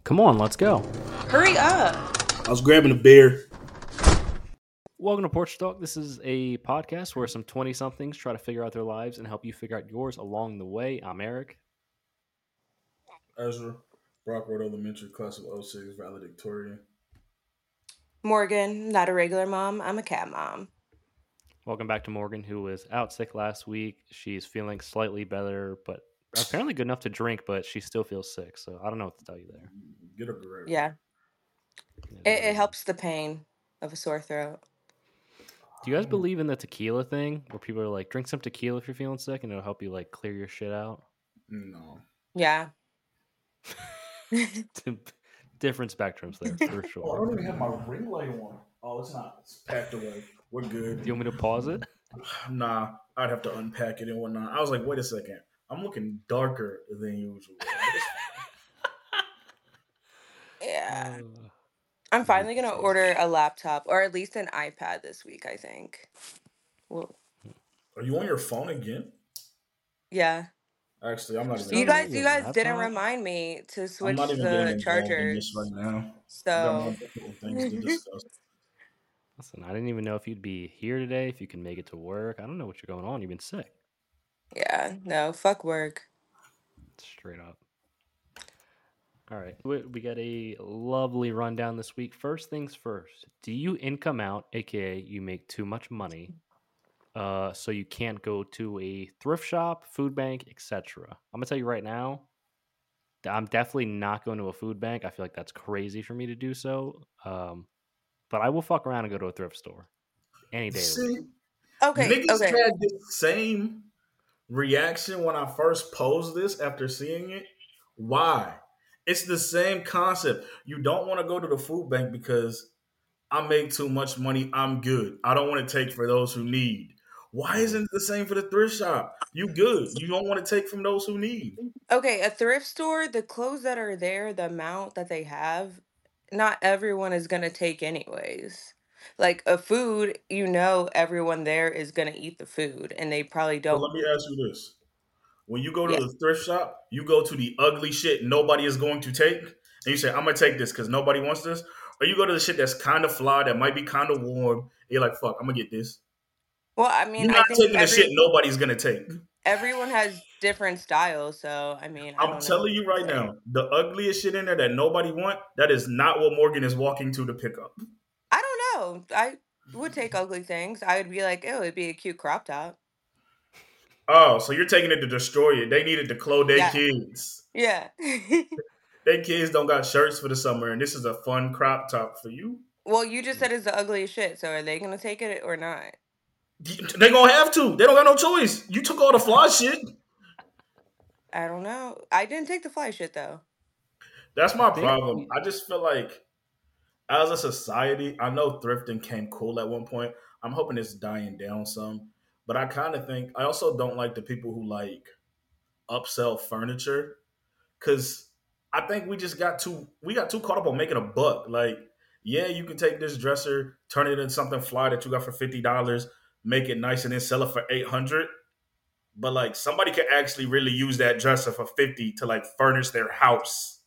Come on, let's go. Hurry up. I was grabbing a beer. Welcome to Porch Talk. This is a podcast where some 20-somethings try to figure out their lives and help you figure out yours along the way. I'm Eric. Ezra, Brockwood Elementary, class of '06, valedictorian. Morgan, not a regular mom. I'm a cat mom. Welcome back to Morgan, who was out sick last week. She's feeling slightly better, but apparently good enough to drink, but she still feels sick. So I don't know what to tell you there. Get a grip. Yeah. It helps the pain of a sore throat. Do you guys believe in the tequila thing where people are like, drink some tequila if you're feeling sick and it'll help you like clear your shit out? No. Yeah. Different spectrums there, for Oh, I sure. don't even have my ring light on. Oh, it's not. It's packed away. We're good. Do you want me to pause it? Nah, I'd have to unpack it and whatnot. I was like, wait a second. I'm looking darker than usual. Yeah. I'm finally going to order a laptop or at least an iPad this week, I think. Well, Are you on your phone again? yeah. Actually, I'm not even. You guys laptop? didn't remind me to I'm switch not even getting the involved in this chargers. right now. I got So, more important things to discuss. Listen, I didn't even know if you'd be here today, if you can make it to work. I don't know what you're going on. You've been sick. yeah, no, fuck work. Straight up. All right. We got a lovely rundown this week. First things first. Do you income out, aka you make too much money, so you can't go to a thrift shop, food bank, etc.? I'm gonna tell you right now, I'm definitely not going to a food bank. I feel like that's crazy for me to do so. But I will fuck around and go to a thrift store any day of the week. See, Okay, niggas okay. had the same reaction when I first posed this after seeing it. Why? It's the same concept. You don't want to go to the food bank because I make too much money. I'm good. I don't want to take for those who need. Why isn't it the same for the thrift shop? You good. You don't want to take from those who need. Okay, a thrift store, the clothes that are there, the amount that they have, not everyone is going to take anyways. Like a food, everyone there is going to eat the food and they probably But don't. let me ask you this. When you go to Yeah. the thrift shop, you go to the ugly shit nobody is going to take, and you say, I'm gonna take this because nobody wants this. Or you go to the shit that's kind of fly, that might be kind of warm, and you're like, fuck, I'm gonna get this. Well, I mean, You're I not think taking the shit nobody's gonna take. everyone has different styles, so I mean, I I'm don't know telling what you to right say. now, the ugliest shit in there that nobody want, that is not what Morgan is walking to pick up. I don't know. I would take ugly things. I would be like, oh, it'd be a cute crop top. Oh, so you're taking it to destroy it. They needed to clothe their Yeah. kids. Yeah. Their kids don't got shirts for the summer, and this is a fun crop top for you. Well, you just said it's the ugliest shit, so are they going to take it or not? They gonna have to. They don't got no choice. You took all the fly shit. I don't know. I didn't take the fly shit though. That's I my think problem. I just feel like as a society, I know thrifting came cool at one point. I'm hoping it's dying down some. But I kind of think I also don't like the people who like upsell furniture because I think we got too caught up on making a buck. Like, yeah, you can take this dresser, turn it into something fly that you got for $50, make it nice, and then sell it for 800. But like somebody could actually really use that dresser for 50 to like furnish their house.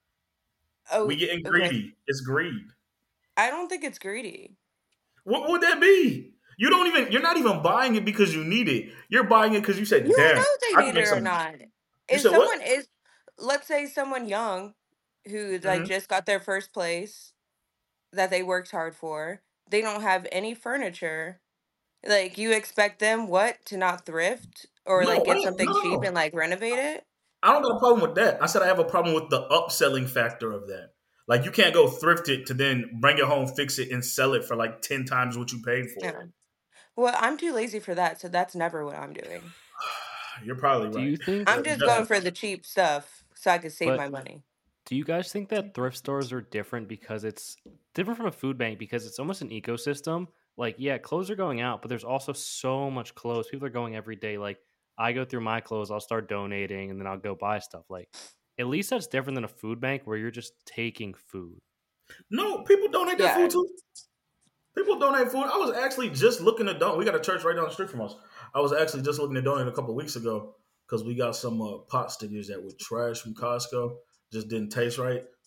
We Oh, getting okay. greedy. It's greed. I don't think it's greedy. What would that be? You're not even buying it because you need it. You're buying it because you You said, don't damn, know if they I can need it make or some. not. You If said what? someone is, let's say someone young who like Mm-hmm. just got their first place that they worked hard for, they don't have any furniture. Like you expect them what to not thrift or No, like I get don't, something cheap and no. like renovate it? I don't got a problem with that. I said I have a problem with the upselling factor of that. Like you can't go thrift it to then bring it home, fix it, and sell it for like 10 times what you paid for Yeah. it. Well, I'm too lazy for that, so that's never what I'm doing. You're probably do right. you think I'm But just just going for the cheap stuff so I can save my but money. do you guys think that thrift stores are different because it's different from a food bank because it's almost an ecosystem? Like, yeah, clothes are going out, but there's also so much clothes. People are going every day. Like, I go through my clothes, I'll start donating, and then I'll go buy stuff. Like, at least that's different than a food bank where you're just taking food. no, people donate their Yeah. food too. People donate food. I was actually just looking to donate. We got a church right down the street from us. I was actually just looking to donate a couple of weeks ago because we got some pot stickers that were trash from Costco. Just didn't taste right.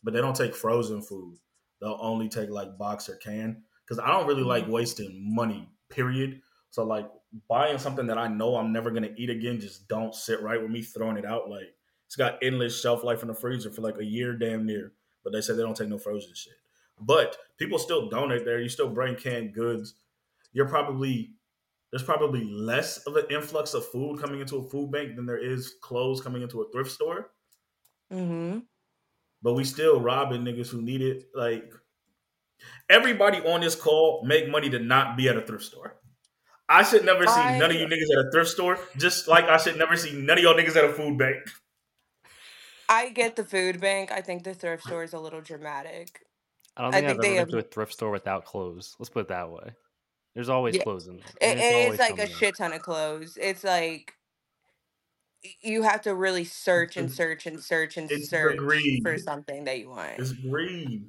but they don't take frozen food. They'll only take like box or can because I don't really like wasting money. Period. So like buying something that I know I'm never gonna eat again just don't sit right with me. Throwing it out like it's got endless shelf life in the freezer for like a year, damn near. But they said they don't take no frozen shit. But people still donate there. You still bring canned goods. You're probably there's probably less of an influx of food coming into a food bank than there is clothes coming into a thrift store. Mm-hmm. But we still robbing niggas who need it. Like everybody on this call make money to not be at a thrift store. I should never see none of I you niggas at a thrift store, just like I should never see none of y'all niggas at a food bank. I get the food bank. I think the thrift store is a little dramatic. I don't I think I've think they ever been have to a thrift store without clothes. Let's put it that way. There's always yeah. clothes in there. There's It is always like a something there. shit ton of clothes. It's like you have to really search and It's, search and search and it's the search for greed. something that you want. It's greed.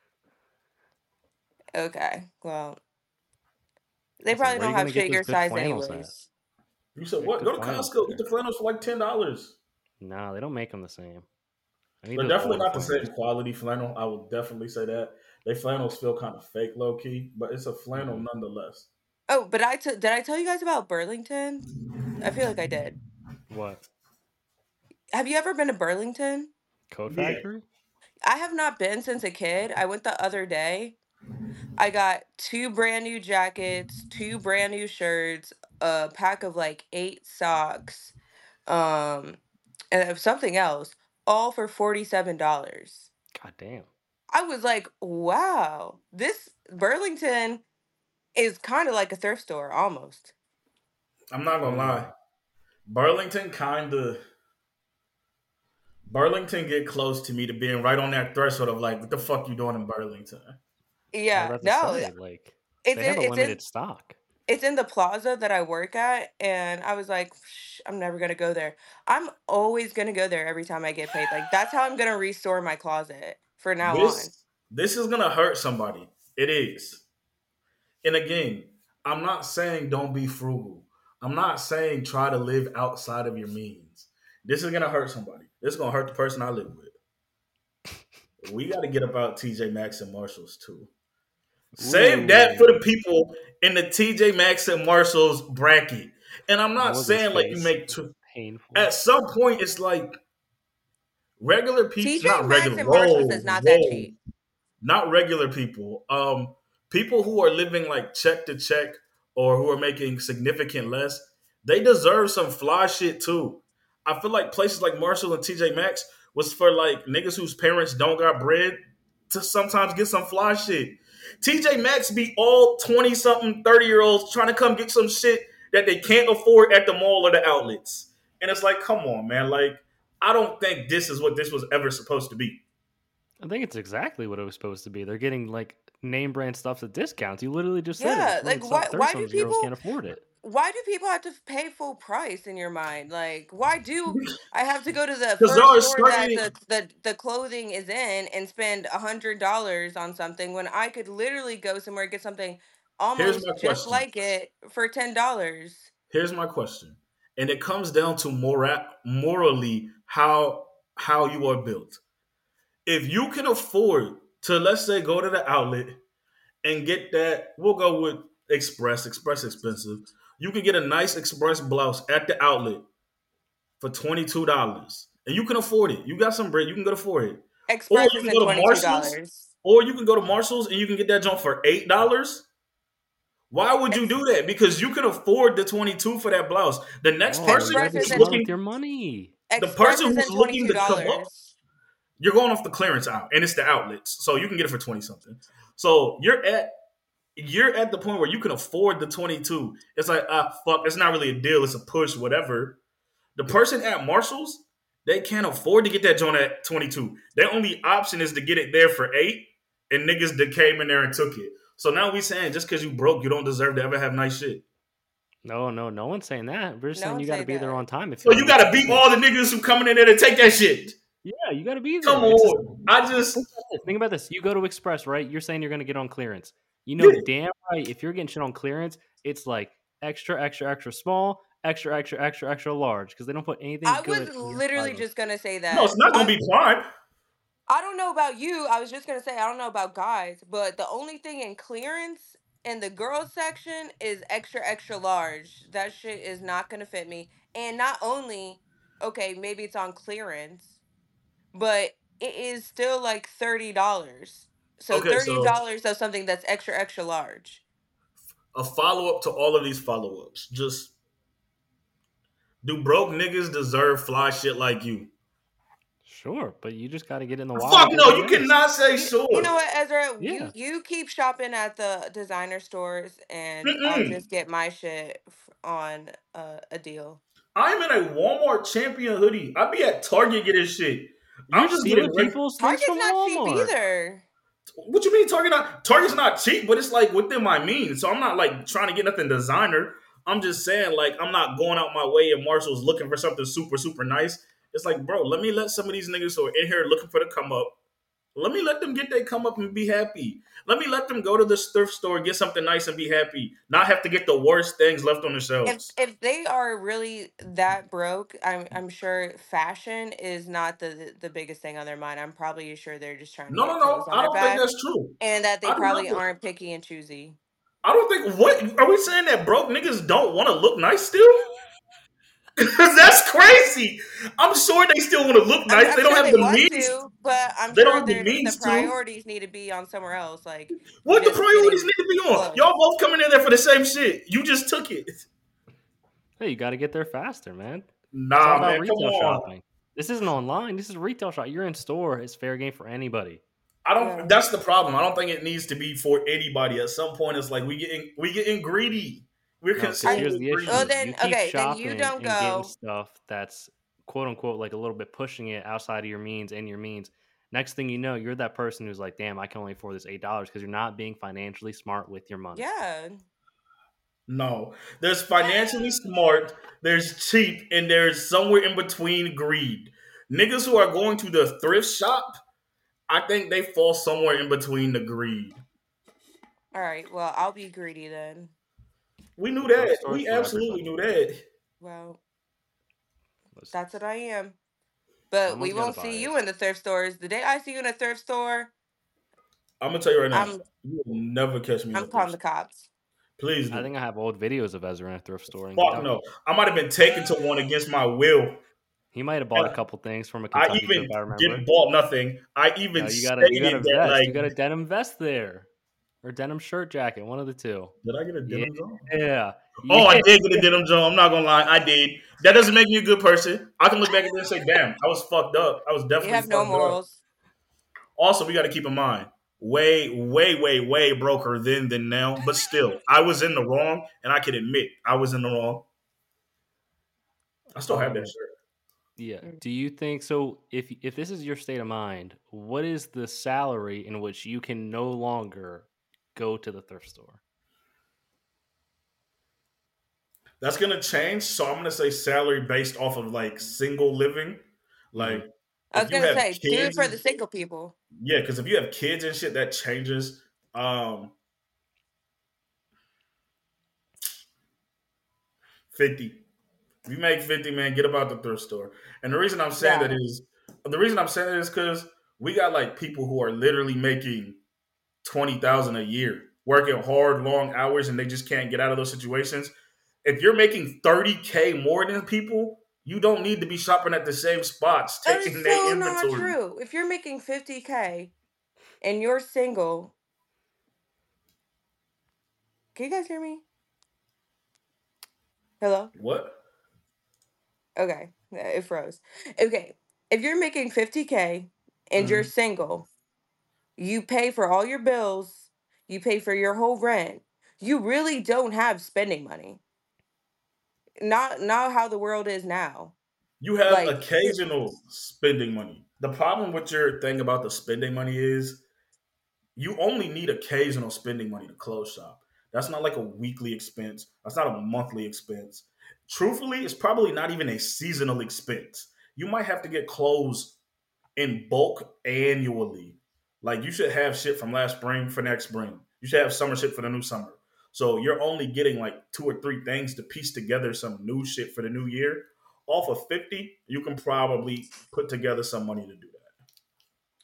Okay, well, they Listen, probably where are don't you have gonna get shit those your good size flannels at? anyways. You said Get what? good Go to flannels Costco. Get there. the flannels for like $10. No, they don't make them the same. I need They're those definitely older not the same flannels. quality flannel. I would definitely say that. They flannels feel kind of fake, low key, but it's a flannel Hmm. nonetheless. Oh, but did I tell you guys about Burlington? I feel like I did. What? Have you ever been to Burlington? Coat Yeah, Factory? I have not been since a kid. I went the other day. I got two brand new jackets, two brand new shirts, a pack of like 8 socks, um, and something else, all for $47. God damn. I was like, wow, this Burlington is kind of like a thrift store almost. I'm not gonna Hmm. lie. Burlington kind of Burlington get close to me to being right on that threshold of like, what the fuck you doing in Burlington? I was Yeah, about to no, say, like, it's they have in a it's in limited stock. it's in the plaza that I work at, and I was like, I'm never gonna go there. I'm always gonna go there every time I get paid. Like that's how I'm gonna restore my closet for now on. This is gonna hurt somebody. It is. And again, I'm not saying don't be frugal. I'm not saying try to live outside of your means. This is gonna hurt somebody. This is gonna hurt the person I live with. We got to get about TJ Maxx and Marshalls too. Save that for the Ooh. people in the TJ Maxx and Marshalls bracket. And I'm not Morgan's saying like you face make is two. painful. At some point, it's like regular people, TJ not Maxx regular. and Marshalls Whoa, is not that whoa, cheap. not regular people. People who are living like check to check or who are making significant less, they deserve some fly shit too. I feel like places like Marshall and TJ Maxx was for like niggas whose parents don't got bread to sometimes get some fly shit. TJ Maxx be all 20 something, 30-year olds trying to come get some shit that they can't afford at the mall or the outlets. And it's like, come on, man. Like, I don't think this is what this was ever supposed to be. I think it's exactly what it was supposed to be. They're getting like name brand stuff at discounts. You literally just said it. Yeah, It's when like some why 30 do some year olds people can't afford it. why do people have to pay full price in your mind? Like, why do I have to go to the Because there first are store that certain. the clothing is in and spend $100 on something when I could literally go somewhere and get something Here's almost my just question. like it for $10? Here's my question, and it comes down to morally how you are built. If you can afford to, let's say, go to the outlet and get that, we'll go with Express. Express expensive. You can get a nice Express blouse at the outlet for $22, and you can afford it. You got some bread, you can go afford it. Or Express you can isn't go to Marshalls, $22. or you can go to Marshalls and you can get that junk for $8. Why would you Ex- do that? Because you can afford the 22 for that blouse. The next Oh, you person gotta Express be who's isn't smart with looking, your money. the Express person who's isn't looking to come up, $22. you're going off the clearance aisle, and it's the outlets, so you can get it for 20 something. So you're at the point where you can afford the 22. It's like fuck, it's not really a deal. It's a push, whatever. The person at Marshalls, they can't afford to get that joint at 22. Their only option is to get it there for 8, and niggas that came in there and took it. So now we saying just because you broke, you don't deserve to ever have nice shit. No one's saying that. We're just No saying one you got to say be there that. on time if So you want you to get gotta your beat shit. all the niggas who coming in there to take that shit. Yeah, you got to be Come there. It's just on. I just think about this. You go to Express, right? You're saying you're going to get on clearance. You know yeah. damn right if you're getting shit on clearance, it's like extra, extra, extra small, extra, extra, extra, extra large because they don't put anything I good was in your literally size. just gonna say No, it's that. not gonna be prime. I don't know about you. I was just gonna say I don't know about guys, but the only thing in clearance in the girls section is extra extra large. That shit is not gonna fit me. And not only, okay, maybe it's on clearance, but it is still like $30. So Okay, so $30 of something that's extra extra large. a follow up to all of these follow ups. Just do broke niggas deserve fly shit like you? Sure, but you just got to get in the water Fuck and do no, what you it is. cannot say You know sure. what, Ezra? You Yeah, you keep shopping at the designer stores, and I'll Mm-mm. just get my shit on a deal. I'm in a Walmart champion hoodie. I be at Target getting shit. you're I'm just getting stealing ready. people's things Target's from not cheap Walmart. either. What you mean Target not Target's not cheap, but it's like within my means. So I'm not like trying to get nothing designer. I'm just saying like I'm not going out my way and Marshall's looking for something super, super nice. It's like, bro, let some of these niggas who are in here looking for the come up. Let me let them get their come up and be happy. Let me let them go to the thrift store, get something nice and be happy. Not have to get the worst things left on the If shelves. if they are really that broke, I'm sure fashion is not the biggest thing on their mind. I'm probably sure they're just trying to No, no, get no. clothes on I their don't think back, that's true. and that they I do not. probably aren't picky and choosy. I don't think. What are we saying that broke niggas don't want to look nice still? Because that's crazy. I'm sure they still want to look nice. I'm They don't sure have they the want means. to, but I'm They don't sure have the the means to. priorities need to be on somewhere else, like What the just priorities getting need to be on? Y'all clothes. both coming in there for the same shit. You just took it. Hey, you got to get there faster, man. It's all Nah, about man. Come retail on. shopping. This isn't online. This is retail shop. You're in store. It's fair game for anybody. I don't. Yeah. That's the problem. I don't think it needs to be for anybody. At some point, it's like we getting greedy. We're No, because I here's consuming the Well, issue. greedy. You then keep okay, then you shopping don't and getting go. stuff that's quote unquote like a little bit pushing it outside of your means and your means. Next thing you know, you're that person who's like, damn, I can only afford this $8 because you're not being financially smart with your money. Yeah. No, there's financially smart, there's cheap, and there's somewhere in between greed. Niggas who are going to the thrift shop, I think they fall somewhere in between the greed. All right. Well, I'll be greedy then. We knew The thrift that. store is We for absolutely everybody. knew that. Well, Listen, that's what I am. But we someone's got to won't buy see it. you in the thrift stores. The day I see you in a thrift store, I'm gonna tell you right now, I'm you will never catch me in I'm a calling thrift the store. cops. Please I do. think I have old videos of Ezra in a thrift store in Fuck no. Kentucky. I might have been taken to one against my will. He might have bought a And couple things from a I Kentucky trip. even I didn't remember. bought nothing. I No, even you got a stated that vest. like, You got a denim vest there, or denim shirt jacket. One of the two. did I get a Yeah, denim zone? Oh, I yeah. did get a denim zone. I'm not gonna lie, I did. That doesn't make me a good person. I can look back at this and say, damn, I was fucked up. I was You definitely have no fucked up. morals. Also, we got to keep in mind, way, way, way, way broker then than now. But still, I was in the wrong, and I can admit I was in the wrong. I still have that Um, shirt. yeah. Mm. Do you think so? If this is your state of mind, what is the salary in which you can no longer go to the thrift store? That's gonna change. So I'm gonna say salary based off of like single living. Hmm. Like I if was you gonna have say, do it kids, for the single people. yeah, because if you have kids and shit, that changes. 50. If you make 50, man, get about the thrift store. And Yeah. the reason I'm saying that is because we got like people who are literally making 20,000 a year, working hard, long hours, and they just can't get out of those situations. If you're making 30K more than people, you don't need to be shopping at the same spots, That is taking their so not inventory. true. If you're making 50K and you're single, can you guys hear me? Hello? What? Okay. Yeah, it froze. Okay. If you're making 50K and you're Mhm. single, you pay for all your bills, you pay for your whole rent. You really don't have spending money. Not how the world is now. You have Like you're occasional spending money. The problem with your thing about the spending money is you only need occasional spending money to clothes shop. That's not like a weekly expense. That's not a monthly expense. Truthfully, it's probably not even a seasonal expense. You might have to get clothes in bulk annually. Like you should have shit from last spring for next spring. You should have summer shit for the new summer. So you're only getting like two or three things to piece together some new shit for the new year. Off of 50, you can probably put together some money to do that.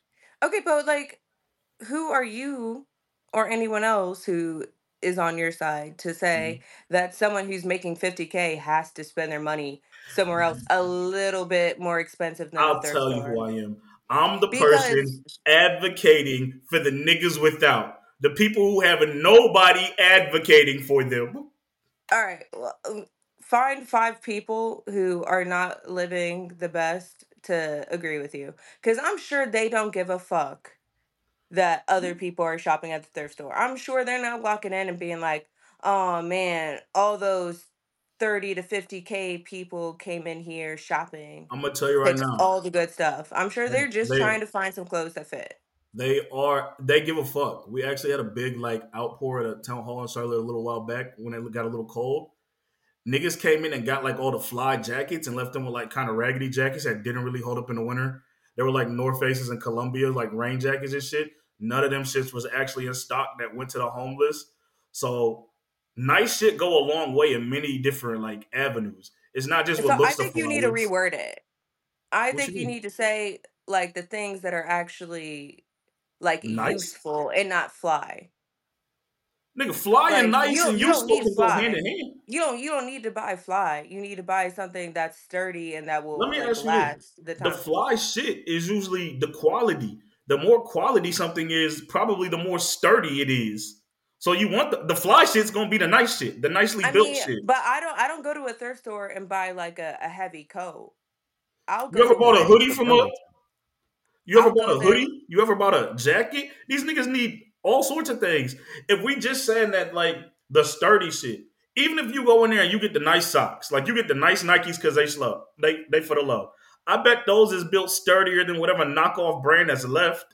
Okay, but like, who are you or anyone else who is on your side to say Mhm. that someone who's making 50K has to spend their money somewhere else a little bit more expensive than a I'll thrift tell you who store? I am. I'm the Because, person advocating for the niggas without. The people who have nobody advocating for them. all right, well, find five people who are not living the best to agree with you. Because I'm sure they don't give a fuck that other people are shopping at the thrift store. I'm sure they're not walking in and being like, "Oh man, all those 30 to 50K people came in here shopping, I'm gonna tell you right picked now. all the good stuff." I'm sure they're just They trying to find some clothes that fit. they give a fuck. We actually had a big like outpour at a town hall in Charlotte a little while back when it got a little cold. Niggas came in and got like all the fly jackets and left them with like kind of raggedy jackets that didn't really hold up in the winter. They were like North Faces and Columbia, like rain jackets and shit. None of them shits was actually in stock that went to the homeless. So nice shit go a long way in many different like avenues. It's not just what So I looks the think you need to flawless. reword it. I What you think you mean? need to say like the things that are actually like Nice? useful and not fly. Nigga, fly and Like nice and you don't useful need can go hand fly. in hand. You don't need to buy fly. You need to buy something that's sturdy and that Let will me like ask you this. last the The time. fly shit is usually the quality. The more quality something is, probably the more sturdy it is. So you want the fly shit's gonna be the nice shit, the nicely I built mean, shit. but I don't go to a thrift store and buy like a heavy coat. I'll You go ever to bought a Maybe like it's hoodie the from a Burlington. you ever I'll bought go a there. hoodie? You ever bought a jacket? These niggas need all sorts of things. If we just saying that like the sturdy shit, even if you go in there and you get the nice socks, like you get the nice Nikes because they slow, they for the low. I bet those is built sturdier than whatever knockoff brand that's left.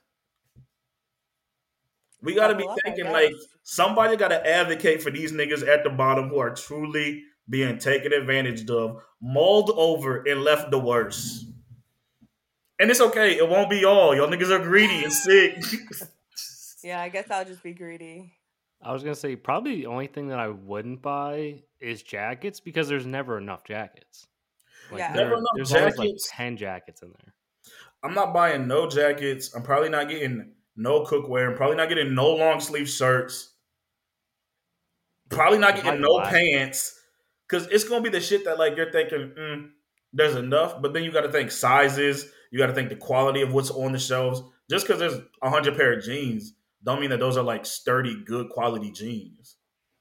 We got to be Double up, I thinking like guess. somebody got to advocate for these niggas at the bottom who are truly being taken advantage of, mauled over, and left the worst. And it's okay. It won't be all. Y'all niggas are greedy and sick. Yeah, I guess I'll just be greedy. I was gonna say probably the only thing that I wouldn't buy is jackets because there's never enough jackets. Like Yeah. Never enough there's always like jackets. 10 jackets in there. I'm not buying no jackets. I'm probably not getting no cookware. I'm probably not getting no long sleeve shirts. Probably not You buy getting no glasses. pants. Because it's going to be the shit that like you're thinking, there's enough. But then you got to think sizes. You got to think the quality of what's on the shelves. Just because there's 100 pair of jeans don't mean that those are like sturdy, good quality jeans.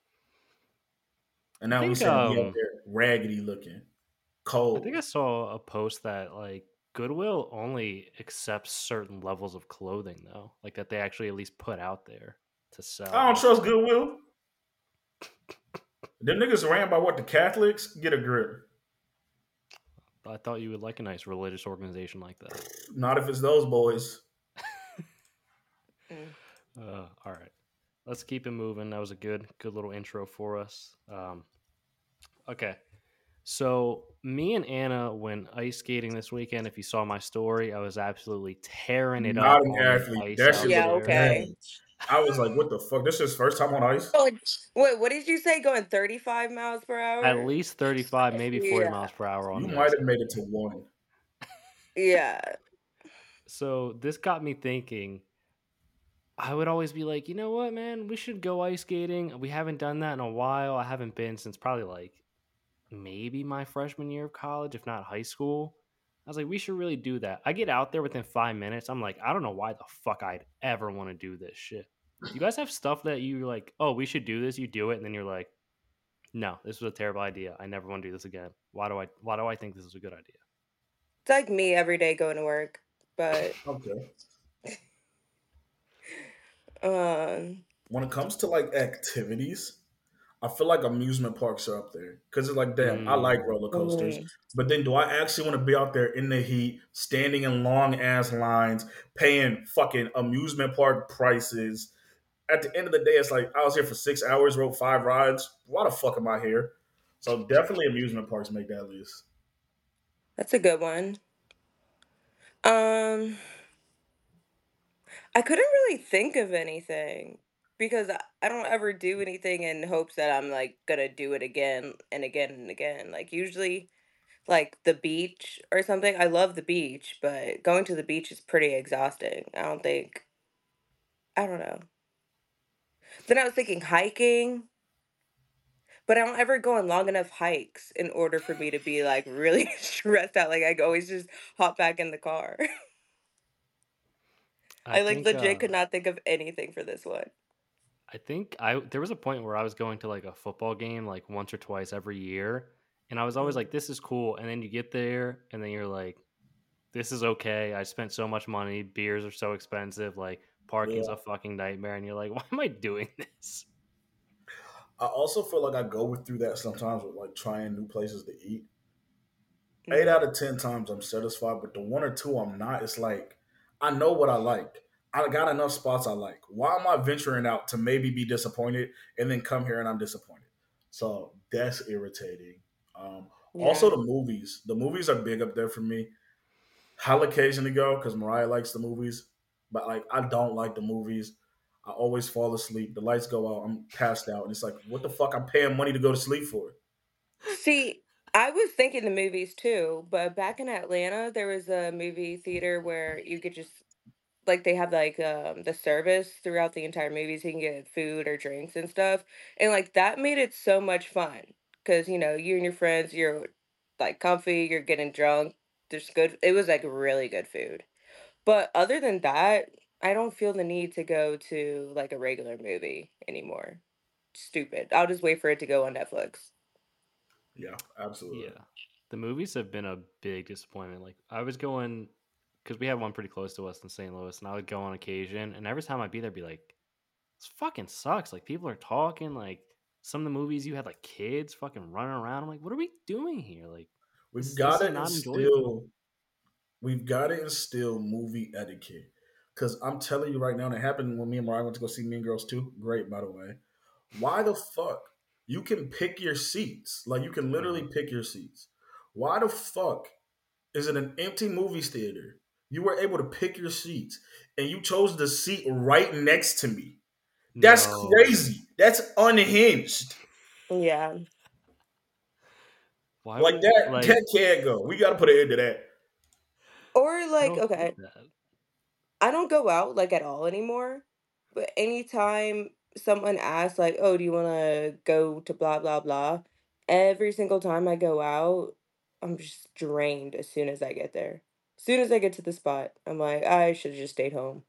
And I now we think saying we up there raggedy looking, I think cold. I saw a post that like Goodwill only accepts certain levels of clothing though, like that they actually at least put out there to I sell. don't trust Goodwill. Them niggas ran by what the Catholics get a grip. I thought you would like a nice religious organization like that. Not if it's those boys. Mm. All right, let's keep it moving. That was a good little intro for us. Okay, so me and Anna went ice skating this weekend. If you saw my story, I was absolutely tearing it Not up an on the athlete. ice That out shit look Yeah, there. okay. bad. I was like, what the fuck? This is his first time on ice? Oh, wait, what did you say? Going 35 miles per At hour? least 35, maybe 40 Yeah. miles per hour on You the might ice have out made it to there. one. Yeah. So this got me thinking. I would always be like, you know what, man, we should go ice skating. We haven't done that in a while. I haven't been since probably like maybe my freshman year of college, if not high school. I was like, we should really do that. I get out there within 5 minutes. I'm like, I don't know why the fuck I'd ever want to do this shit. Do you guys have stuff that you like, oh, we should do this? You do it, and then you're like, no, this was a terrible idea. I never want to do this again. Why do I think this is a good idea? It's like me every day going to work. But Okay. um When it comes to like activities, I feel like amusement parks are up there because it's like, damn, I like Mm, roller coasters, mm, but then do I actually want to be out there in the heat, standing in long ass lines, paying fucking amusement park prices? At the end of the day, it's like I was here for 6 hours, rode 5 rides. Why the fuck am I here? So definitely amusement parks make that list. that's a good one. Um I couldn't really think of anything because I don't ever do anything in hopes that I'm like gonna do it again and again and again. Like usually like the beach or something. I love the beach, but going to the beach is pretty exhausting. I don't know. Then I was thinking hiking, but I don't ever go on long enough hikes in order for me to be like really stressed out. Like I always just hop back in the car. I I like think legit could not think of anything for this one. I think I there was a point where I was going to like a football game like once or twice every year, and I was always Mm. like, "This is cool," and then you get there, and then you're like, "This is okay." I spent so much money. Beers are so expensive. Like parking's Yeah. a fucking nightmare, and you're like, "Why am I doing this?" I also feel like I go through that sometimes with like trying new places to eat. 8 Mhm. out of 10 times I'm satisfied, but the one or two I'm not. It's like I know what I like. I got enough spots I like. Why am I venturing out to maybe be disappointed and then come here and I'm disappointed? So that's irritating. Also, Yeah. the movies. The movies are big up there for me. I'll occasionally go because Mariah likes the movies, but like I don't like the movies. I always fall asleep. The lights go out. I'm passed out, and it's like, what the fuck? I'm paying money to go to sleep for. See, I was thinking the movies too, but back in Atlanta, there was a movie theater where you could just like they have like the service throughout the entire movie so you can get food or drinks and stuff. And like that made it so much fun. Cause you and your friends, you're like comfy, you're getting drunk. There's good it was like really good food. But other than that, I don't feel the need to go to like a regular movie anymore. Stupid. I'll just wait for it to go on Netflix. Yeah, absolutely. Yeah, the movies have been a big disappointment. Like I was going because we had one pretty close to us in St. Louis, and I would go on occasion, and every time I'd be there, I'd be like, "This fucking sucks." Like people are talking. Like some of the movies you had like kids fucking running around. I'm like, what are we doing here? Like We've this got is to not enjoyable. instill we've got to instill movie etiquette. Because I'm telling you right now, and it happened when me and Mariah went to go see Mean Girls 2. Great, by the way. Why the fuck? You can pick your seats. Like, you can literally Mhm. pick your seats. Why the fuck is it an empty movie theater? You were able to pick your seats, and you chose the seat right next to me. That's No, crazy. That's unhinged. Yeah. why Like, would like that can't go. We got to put an end to that. Or I like, don't get okay, that. I don't go out like at all anymore. But anytime someone asks, like, oh, do you want to go to blah, blah, blah? Every single time I go out, I'm just drained as soon as I get there. As soon as I get to the spot, I'm like, I should have just stayed home.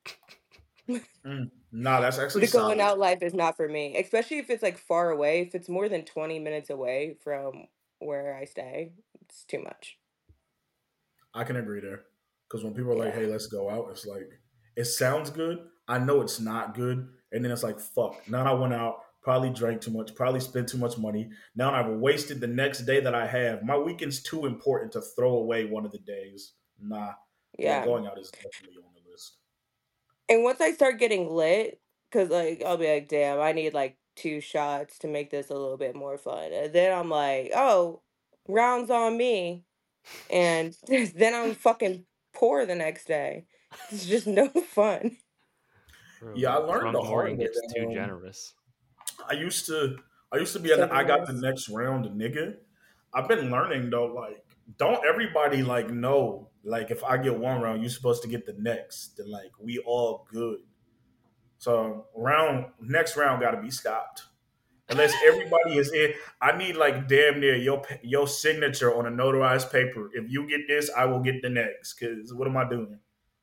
Nah, that's actually The going solid. out life is not for me, especially if it's like far away. If it's more than 20 minutes away from where I stay, it's too much. I can agree there. Because when people are like, Yeah. hey, let's go out, it's like, it sounds good. I know it's not good. And then it's like, fuck. Now I went out, probably drank too much, probably spent too much money. Now I've wasted the next day that I have. My weekend's too important to throw away one of the days. Nah. Yeah, Yeah. going out is definitely on the list. And once I start getting lit, cause like, I'll be like, "Damn, I need, like, 2 shots to make this a little bit more fun," and then I'm like, "Oh, rounds on me," and then I'm fucking poor the next day. It's just no fun. Bro, Yeah, I the learned the drunk hard Morgan way gets that too generous. I used to I used to be an So I got the generous. next round nigga. I've been learning though, like, don't everybody like know, like, if I get one round, you're supposed to get the next. Then like we all good. So next round got to be stopped. Unless everybody is in, I need like damn near your signature on a notarized paper. If you get this, I will get the next. Cause what am I doing?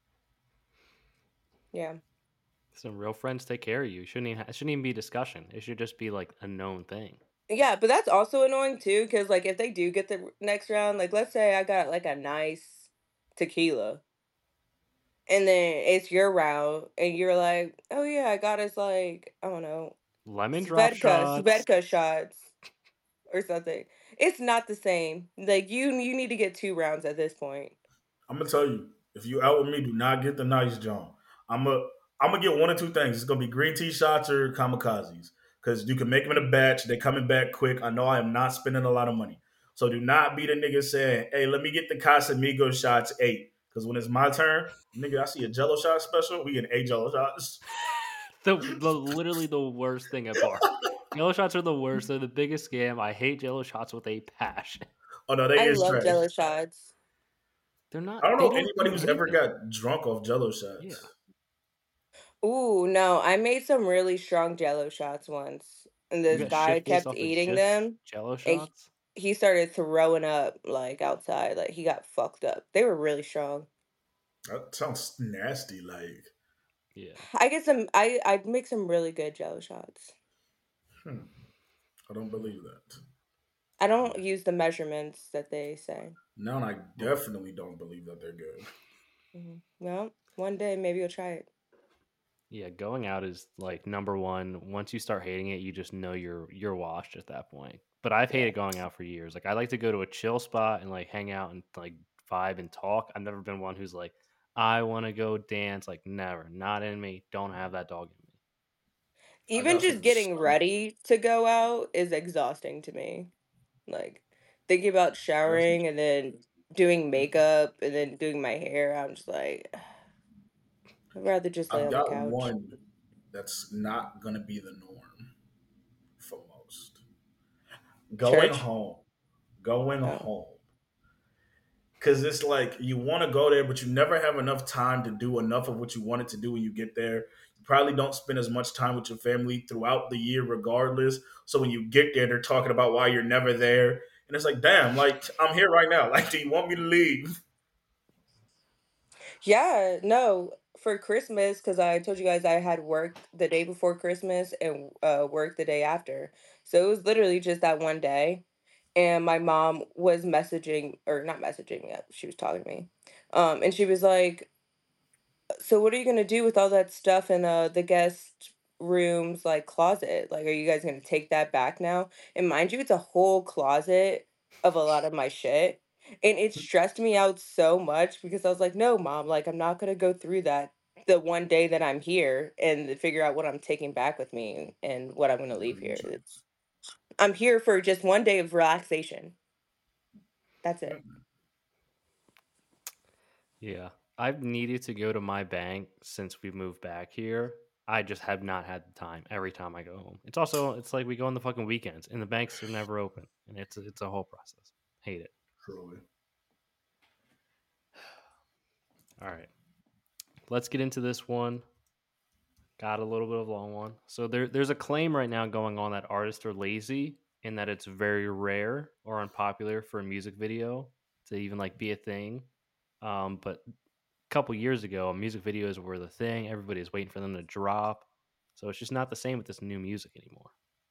Yeah. Some real friends take care of you. It shouldn't even be a discussion. It should just be like a known thing. Yeah, but that's also annoying too, cause like, if they do get the next round, like, let's say I got, like, a nice tequila, and then it's your round, and you're like, "Oh, yeah, I got us, like, I don't know, Lemon drop Svedka shots. Svedka shots or something. It's not the same. Like you need to get 2 rounds at this point. I'm gonna tell you, if you out with me, do not get the nice John. I'm a I'm gonna get one or two things. It's gonna be green tea shots or kamikazes because you can make them in a batch. They're coming back quick. I know I am not spending a lot of money, so do not be the nigga saying, "Hey, let me get the Casamigos shots 8." Because when it's my turn, nigga, I see a Jello shot special. We get 8 Jello shots. The literally the worst thing at bar. Yellow shots are the worst. They're the biggest scam. I hate yellow shots with a passion. Oh no, they I is love trash. Jello shots. They're not. I don't They know don't anybody do who's ever anything. got drunk off Jello Yeah. shots. Ooh, no, I made some really strong Jello shots once, and You this got guy shit faced kept off of eating just them, Jello and shots. he started throwing up like outside, like he got fucked up. They were really strong. That sounds nasty. Like, Yeah. I get some. I make some really good Jello shots. hmm, I don't believe that. I don't Yeah. use the measurements that they say. Now I definitely don't believe that they're good. Well, one day maybe you'll try it. Yeah, going out is like number one. Once you start hating it, you just know you're washed at that point. But I've Yeah. hated going out for years. Like I like to go to a chill spot and like hang out and like vibe and talk. I've never been one who's like, I want to go dance. Like never, not in me. Don't have that dog in me. I Even got just some. getting ready to go out is exhausting to me. Like thinking about showering and then doing makeup and then doing my hair, I'm just like, I'd rather just lay I've on the got couch. one that's not gonna be the norm for most. Going Church? home, going Oh. home, because it's like you want to go there, but you never have enough time to do enough of what you wanted to do when you get there. You probably don't spend as much time with your family throughout the year, regardless. So when you get there, they're talking about why you're never there, and it's like, damn, like I'm here right now. Like, do you want me to leave? Yeah, no, for Christmas, because I told you guys I had work the day before Christmas and work the day after. So it was literally just that one day. And my mom was messaging, or not messaging, yeah, she was talking to me. And she was like, so what are you gonna do with all that stuff in the guest rooms like closet? Like, are you guys gonna take that back now? And mind you, it's a whole closet of a lot of my shit. And it stressed me out so much because I was like, no, mom, like I'm not gonna go through that the one day that I'm here and figure out what I'm taking back with me and what I'm gonna leave here. I'm here for just one day of relaxation. That's it. Yeah. I've needed to go to my bank since we moved back here. I just have not had the time every time I go home. It's like we go on the fucking weekends and the banks are never open and it's a whole process. Hate it. Truly. All right. Let's get into this one. Got a little bit of a long one. So there's a claim right now going on that artists are lazy and that it's very rare or unpopular for a music video to even like be a thing. But a couple years ago, music videos were the thing. Everybody's waiting for them to drop. So it's just not the same with this new music anymore.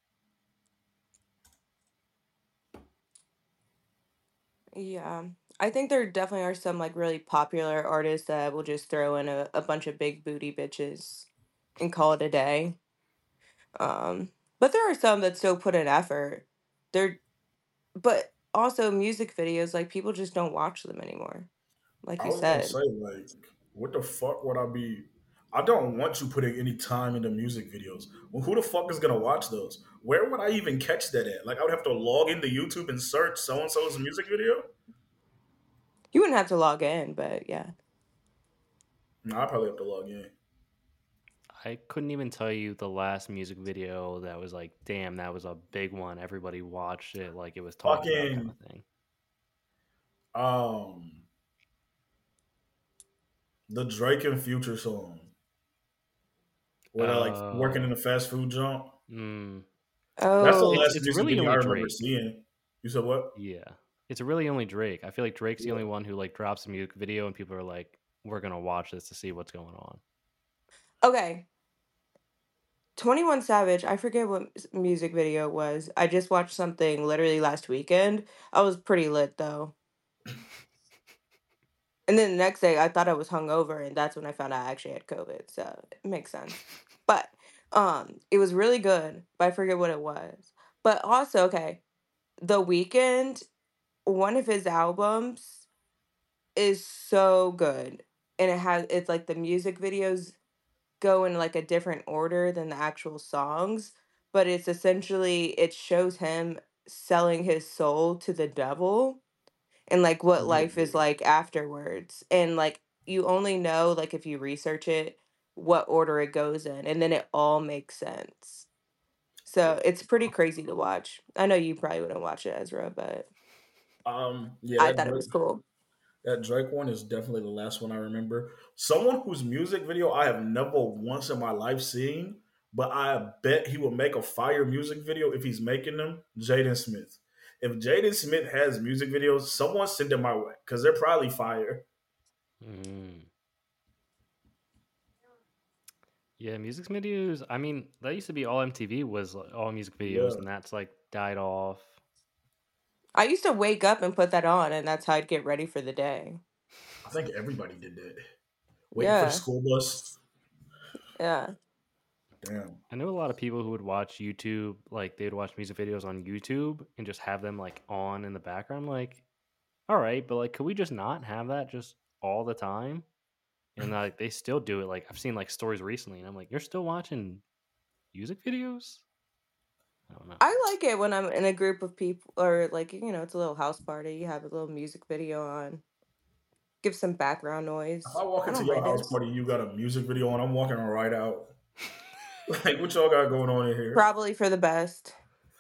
Yeah. I think there definitely are some like really popular artists that will just throw in a bunch of big booty bitches and call it a day. But there are some that still put in effort. They're but also music videos, like people just don't watch them anymore. Like I you was gonna said. say, like, what the fuck would I be? I don't want you putting any time into music videos. Well, who the fuck is gonna watch those? Where would I even catch that at? Like, I would have to log into YouTube and search so and so's music video. You wouldn't have to log in, but yeah. No, I probably have to log in. I couldn't even tell you the last music video that was like, damn, that was a big one. Everybody watched it like it was talked about kind Fucking of thing. um, the Drake and Future song where they're like working in Oh, a fast food joint. mm. That's the Oh, last It's music really video I only remember Drake. seeing. You said what? Yeah. It's really only Drake. I feel like Drake's the Yeah. only one who like drops a music video and people are like, we're gonna watch this to see what's going on. okay. 21 Savage, I forget what music video it was. I just watched something literally last weekend. I was pretty lit though. And then the next day, I thought I was hungover, and that's when I found out I actually had COVID. So it makes sense. But it was really good. But I forget what it was. But also, okay, The Weeknd, one of his albums is so good, and it's like the music videos go in like a different order than the actual songs, but it's essentially it shows him selling his soul to the devil and like what life is like afterwards. And like you only know like if you research it what order it goes in and then it all makes sense. So it's pretty crazy to watch. I know you probably wouldn't watch it, Ezra, but Yeah, I thought it was cool. that Drake one is definitely the last one I remember. Someone whose music video I have never once in my life seen, but I bet he will make a fire music video if he's making them. Jaden Smith. If Jaden Smith has music videos, someone send them my way because they're probably fire. Mm. Yeah, music videos. I mean, that used to be all MTV was like, all music videos, Yeah, and that's like died off. I used to wake up and put that on, and that's how I'd get ready for the day. I think everybody did that. Waiting for the Yeah, school bus. yeah. Damn. I know a lot of people who would watch YouTube, like they would watch music videos on YouTube and just have them like on in the background. Like, all right, but like, could we just not have that just all the time? And like, they still do it. Like, I've seen like stories recently, and I'm like, you're still watching music videos? I don't know. I like it when I'm in a group of people, or like it's a little house party. You have a little music video on, give some background If noise. I walk I into don't your mind house it. party, you got a music video on, I'm walking right out. Like, what y'all got going on in here? Probably for the best.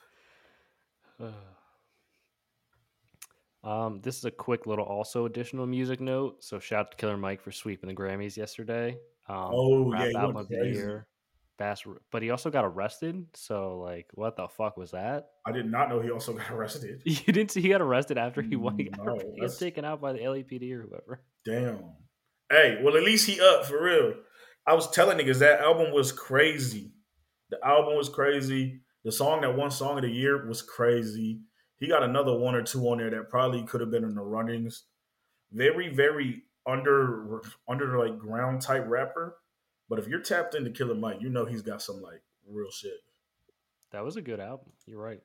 This is a quick little also additional music note. So shout out to Killer Mike for sweeping the Grammys yesterday. Oh, yeah, Rap he album went of the crazy. year, but he also got arrested. So like, what the fuck was that? I did not know he also got arrested. You didn't see he got arrested after he won. No, He got that's taken out by the LAPD or whoever. damn. Hey, well, at least he up for real. I was telling niggas that album was crazy. The album was crazy. The song that won Song of the Year was crazy. He got another one or two on there that probably could have been in the runnings. Very, very under like ground type rapper. But if you're tapped into Killer Mike, you know he's got some like real shit. That was a good album. You're right.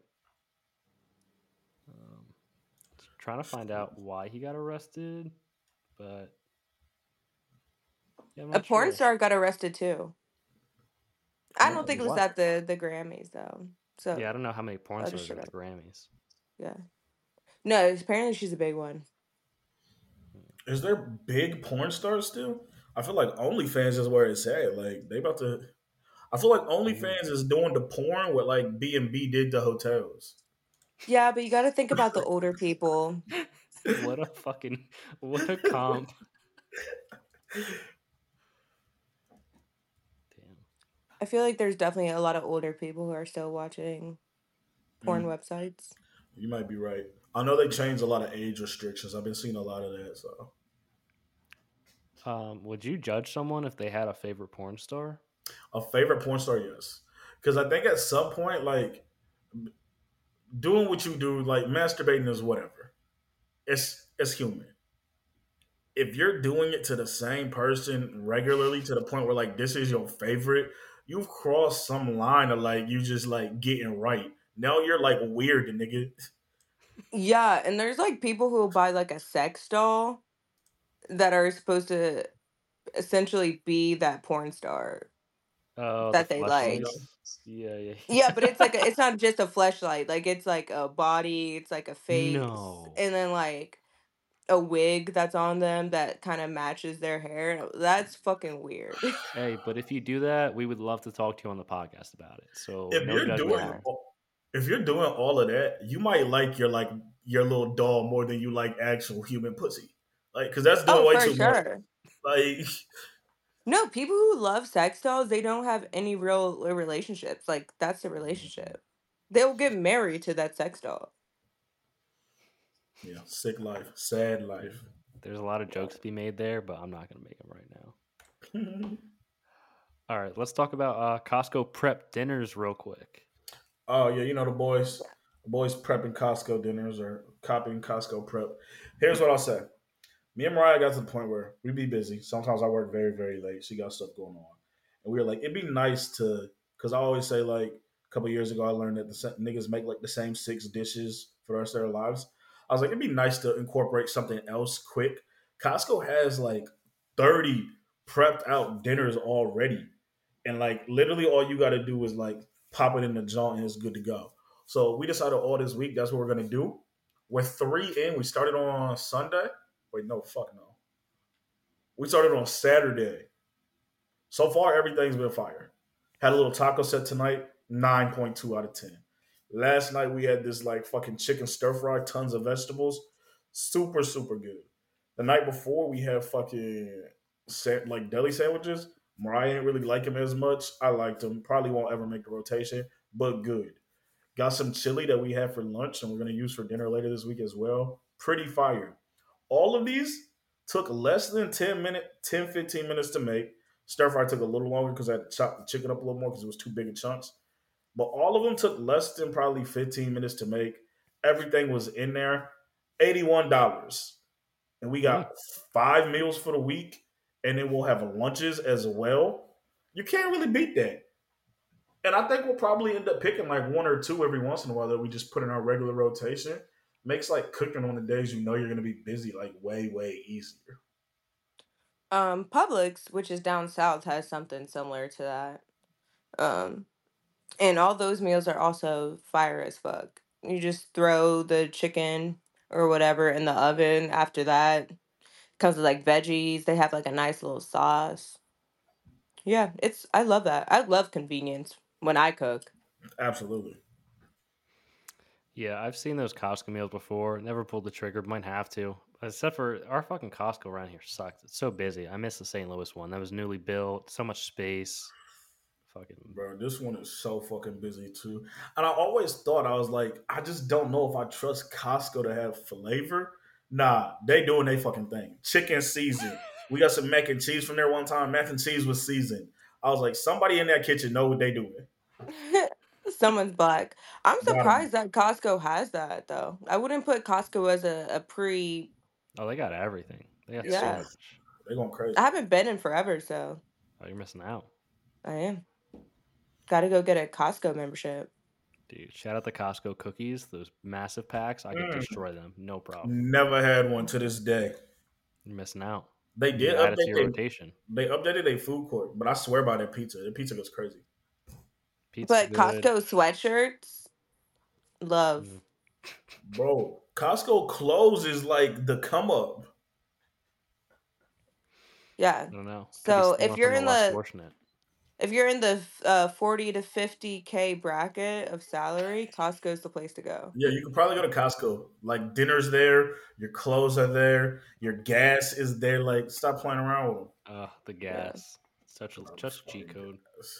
Um, trying to find out why he got arrested, but yeah, I'm A not porn sure. star got arrested too. I don't think For it was what? at the Grammys though. Yeah, I So don't know how many porn I'll just stars are shut at the up. Grammys. Yeah. No, apparently she's a big one. Is there big porn stars still? I feel like OnlyFans is where it's at. Like they about to. I feel like Mm. OnlyFans is doing the porn what like B&B did to hotels. Yeah, but you got to think about the older people. What a fucking what a comp. Damn. I feel like there's definitely a lot of older people who are still watching porn Mm, websites. you might be right. I know they changed a lot of age restrictions. I've been seeing a lot of that. So Would you judge someone if they had a favorite porn star? a favorite porn star, yes, because I think at some point like doing what you do, like masturbating is whatever. It's human. If you're doing it to the same person regularly to the point where like this is your favorite, you've crossed some line of like you just like getting right. Now you're like weird, nigga. Yeah, and there's like people who will buy like a sex doll that are supposed to essentially be that porn star Oh, the that they like. fleshlights. Yeah, yeah, Yeah, but it's yeah. like it's not just a fleshlight. Like it's like a body, it's like a face, No. and then like a wig that's on them that kind of matches their hair. That's fucking weird. Hey, but if you do that, we would love to talk to you on the podcast about it. So If no you're judgment doing Yeah. here. if you're doing all of that, you might like your little doll more than you like actual human pussy. Like, cause that's doing Oh, way for too much. sure. Like, No, people who love sex dolls, they don't have any real relationships. Like that's a relationship. They'll get married to that sex doll. yeah, sick life, sad Yeah. life. There's a lot of jokes to be made there, but I'm not going to make them right now. All right, let's talk about Costco prep dinners real quick. Oh yeah, you know the boys prepping Costco dinners or copying Costco prep. Here's what I'll say: me and Mariah got to the point where we be busy. Sometimes I work very very late. She got stuff going on, and we were like, it'd be nice to because I always say like a couple years ago I learned that niggas make like the same six dishes for the rest of their lives. I was like, it'd be nice to incorporate something else quick. Costco has like 30 prepped out dinners already and like literally all you got to do is like pop it in the joint and it's good to go. So we decided all this week that's what we're gonna do. We're three in. We started on Sunday. Wait, no, fuck no. We started on Saturday. So far, everything's been fire. Had a little taco set tonight. 9.2 out of 10. Last night we had this like fucking chicken stir fry, tons of vegetables, super super good. The night before we had fucking like deli sandwiches. Mariah didn't really like them as much. I liked them. Probably won't ever make the rotation, but good. Got some chili that we had for lunch and we're gonna use for dinner later this week as well. Pretty fire. All of these took less than 15 minutes to make. Stir fry took a little longer because I had to chop the chicken up a little more because it was too big of chunks. But all of them took less than probably 15 minutes to make. Everything was in there. $81. And we Hmm. got 5 meals for the week. And then we'll have lunches as well. You can't really beat that. And I think we'll probably end up picking like one or two every once in a while that we just put in our regular rotation. Makes like cooking on the days you know you're gonna be busy like way, way easier. Publix, which is down south, has something similar to that. Um, and all those meals are also fire as fuck. You just throw the chicken or whatever in the oven. After that, comes with like veggies. They have like a nice little sauce. Yeah, I love that. I love convenience when I cook. Absolutely. Yeah, I've seen those Costco meals before. Never pulled the trigger. Might have to. Except for our fucking Costco around here sucks. It's so busy. I miss the St. Louis one. That was newly built. So much space. Fucking. Bro, this one is so fucking busy too. And I always thought, I was like, I just don't know if I trust Costco to have flavor. Nah, they doing their fucking thing. Chicken season. We got some mac and cheese from there one time. Mac and cheese was seasoned. I was like, somebody in that kitchen know what they doing. Someone's black. I'm Gotta be. surprised that Costco has that though. I wouldn't put Costco as a pre. Oh, they got everything. They got Yeah, so Yeah, much. they going I crazy. haven't been in forever, so Oh, you're missing out. I am. Got to go get a Costco membership. Dude, shout out the Costco cookies. Those massive packs. I could Mm, destroy them. No problem. never had one to this day. You're missing out. They You need did to add it to update your rotation. they updated a food court, but I swear by their pizza. Their pizza goes crazy. Pizza's But good. Costco sweatshirts, love. Mm, Bro, Costco closes like the come up. Yeah. I don't know. Could be So stealing from the less fortunate. if you're in the 40 to 50K bracket of salary, Costco's the place to go. Yeah, you could probably go to Costco. Like dinner's there, your clothes are there, your gas is there. Like, stop playing around with them. The Yeah. gas. Such a Love cheat fucking code. gas.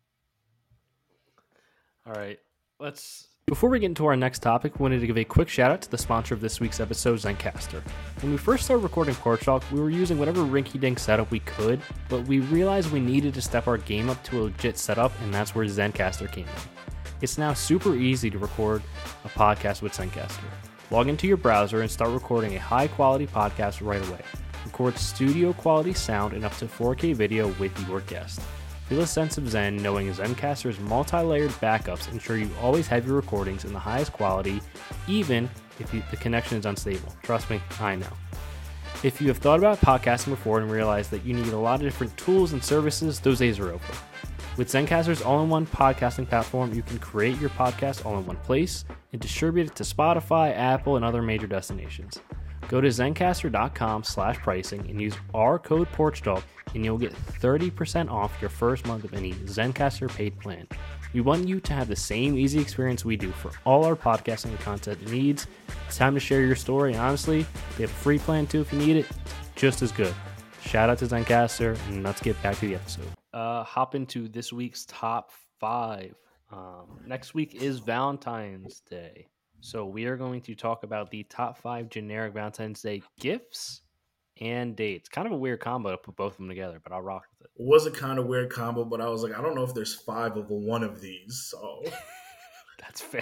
All right. Before we get into our next topic, we wanted to give a quick shout out to the sponsor of this week's episode, Zencastr. When we first started recording Porch Talk, we were using whatever rinky-dink setup we could, but we realized we needed to step our game up to a legit setup, and that's where Zencastr came in. It's now super easy to record a podcast with Zencastr. Log into your browser and start recording a high-quality podcast right away. Record studio-quality sound and up to 4K video with your guest. Feel a sense of zen knowing Zencastr's multi-layered backups ensure you always have your recordings in the highest quality, even if the connection is unstable. Trust me, I know. If you have thought about podcasting before and realized that you need a lot of different tools and services, those days are over. With Zencastr's all-in-one podcasting platform, you can create your podcast all in one place and distribute it to Spotify, Apple, and other major destinations. Go to zencastr.com/pricing and use our code PorchTalk and you'll get 30% off your first month of any Zencastr paid plan. We want you to have the same easy experience we do for all our podcasting and content needs. It's time to share your story, and honestly, they have a free plan too if you need it. Just as good. Shout out to Zencastr, and let's get back to the episode. Hop into this week's top 5. Next week is Valentine's Day. So we are going to talk about the top 5 generic Valentine's Day gifts and dates. Kind of a weird combo to put both of them together, but I'll rock with it. It was a kind of weird combo, but I was like, I don't know if there's 5 of one of these. So That's fair.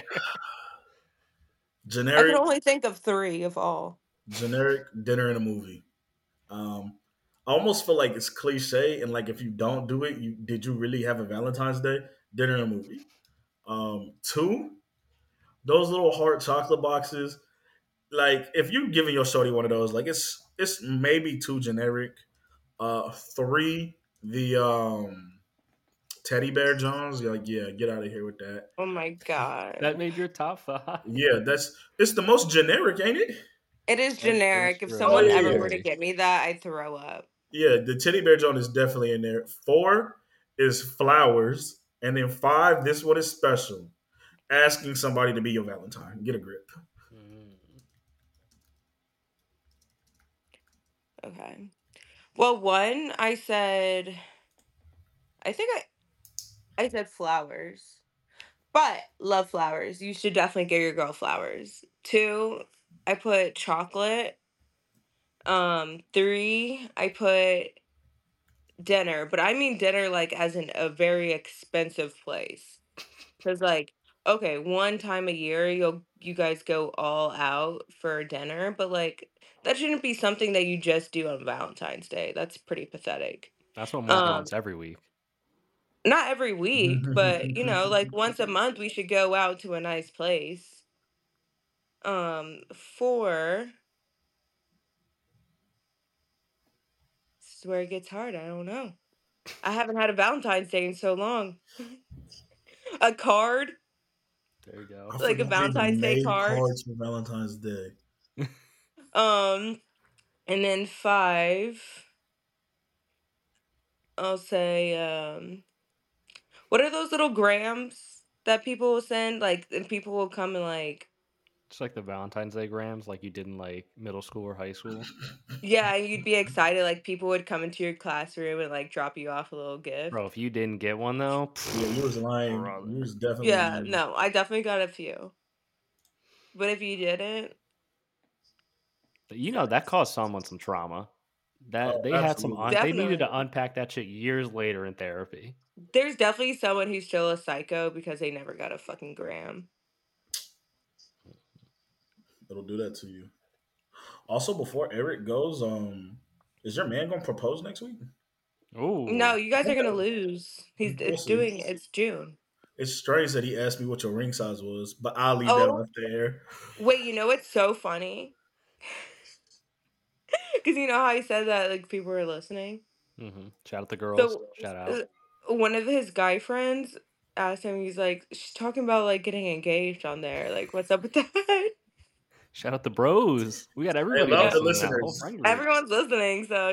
I generic, could only think of 3 of all. generic dinner and a movie. I almost feel like it's cliche, and like if you don't do it, did you really have a Valentine's Day dinner and a movie? 2, those little heart chocolate boxes. Like if you giving your shorty one of those, like it's maybe too generic. 3, the teddy bear Jones. Like, yeah, get out of here with that. Oh my god. That made your top 5. Yeah, it's the most generic, ain't it? It is That is generic. If true. Oh someone I yeah, ever yeah, were to agree. get me that, I'd throw up. yeah. The teddy bear Jones is definitely in there. 4 is flowers, and then 5, this one is special. asking somebody to be your Valentine. Get a grip. Mm. Okay. Well, one, I think I said flowers. But love flowers. You should definitely get your girl flowers. Two, I put chocolate. Three, I put dinner, but I mean dinner like as in a very expensive place. Cause like, okay, one time a year you guys go all out for dinner, but like that shouldn't be something that you just do on Valentine's Day. That's pretty pathetic. That's what Morgan Um, wants every week. not every week, but like once a month we should go out to a nice place. Four, this is where it gets hard. I don't know. I haven't had a Valentine's Day in so long. A card, There you go. I like a forgot they Valentine's even Day made card. cards for Valentine's Day. Um, and then five, I'll say, what are those little grams that people will send? Like, and people will come and like, Just like the Valentine's Day grams, like you did in like middle school or high school. yeah, and you'd be excited. Like, people would come into your classroom and like drop you off a little gift. Bro, if you didn't get one though, Yeah, you was lying. You brother. was definitely Yeah, lying. no, I definitely got a few. But if you didn't, You know that caused someone some trauma. Oh, That they had some absolutely. they needed to definitely. unpack that shit years later in therapy. There's definitely someone who's still a psycho because they never got a fucking gram. It'll do that to you. Also, before Eric goes, is your man gonna propose next week? No, Ooh. you guys are gonna Okay, lose. we'll see. It's June. It's strange that he asked me what your ring size was, but I'll leave that Oh, off the air. wait, you know what's so funny? Because you know how he said that like people were listening. Shout out the girls. So Shout out. uh, one of his guy friends asked him, he's like, she's talking about like getting engaged on there. Like, what's up with that? Shout out the bros. We got I everybody love Yeah, the listening now. The whole listeners. friend group. everyone's listening, so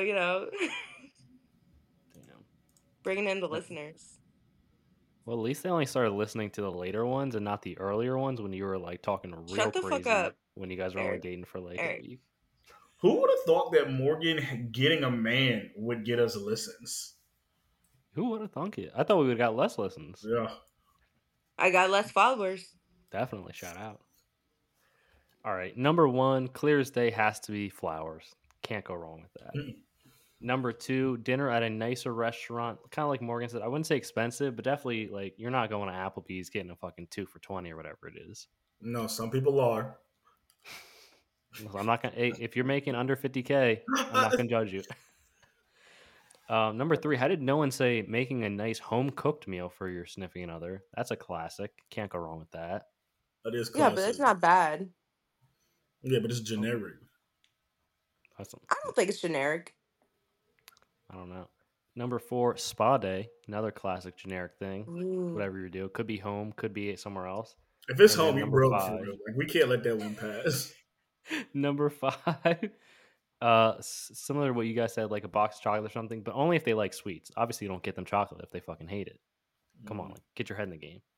Damn. bringing in the But- listeners. Well, at least they only started listening to the later ones and not the earlier ones when you were like talking real Shut the fuck crazy up, when you guys were only Eric. dating for like a Eric. week. Who would have thought that Morgan getting a man would get us listens? Who would have thunk it? I thought we would have got less listens. Yeah. I got less followers. Definitely shout out. All right. Number one, clear as day, has to be flowers. Can't go wrong with that. Number two, dinner at a nicer restaurant. Kind of like Morgan said, I wouldn't say expensive, but definitely like you're not going to Applebee's getting a fucking 2 for $20 or whatever it is. No, some people are. I'm not gonna. If you're making under 50K, I'm not gonna judge you. Number three, how did no one say making a nice home cooked meal for your significant other? That's a classic. Can't go wrong with that. That is Yeah, but classic. it's not bad. Yeah, but it's generic. That's, I don't think it's generic. I don't know. Number four, spa day. Another classic generic thing. Ooh. Whatever you do, could be home, could be somewhere else. If it's And then home, you number broke for five. real. Like we can't let that one pass. Number five, similar to what you guys said, like a box of chocolate or something, but only if they like sweets. Obviously, you don't get them chocolate if they fucking hate it. Come on, like, get your head in the game.